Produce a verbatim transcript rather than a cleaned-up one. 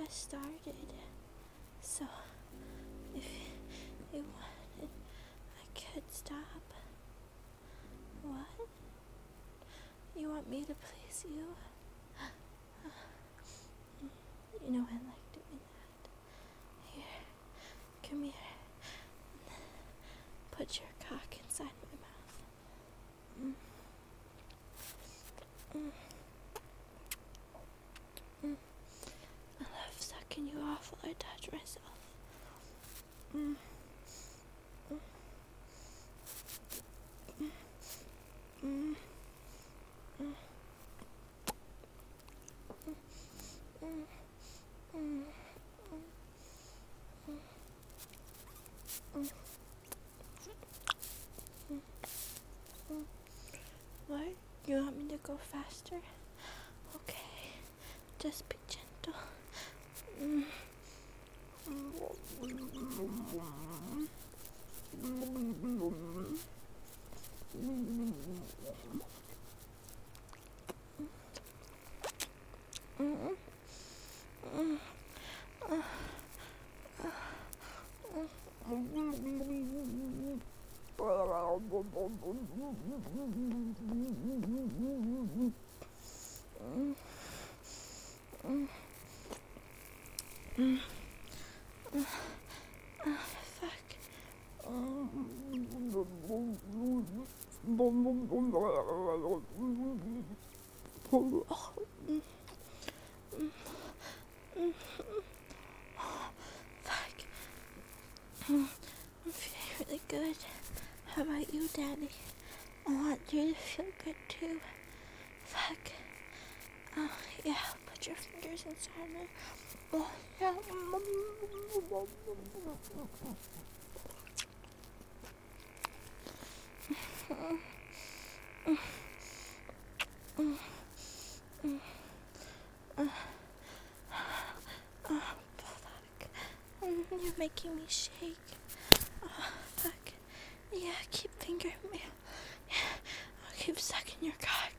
just started. So, if you wanted, I could stop. What? You want me to please you? You know I like doing that. Here, come here. Put your cock inside my mouth. Mm. Mm. Mm. I love sucking you off while I touch myself. Mm. Mm. Mm. Mm. Mm. Mm. Mm. Mm. What? You want me to go faster? Okay. Just be gentle. Mm. Mm. Mm. Fuck. Fuck. I'm feeling really good. How about you, Daddy? I want you to feel good too. Fuck. Oh, yeah, put your fingers inside me. Oh, yeah. Oh, fuck. You're making me shake. Oh, fuck. Yeah, keep fingering me. Yeah, I'll keep sucking your cock.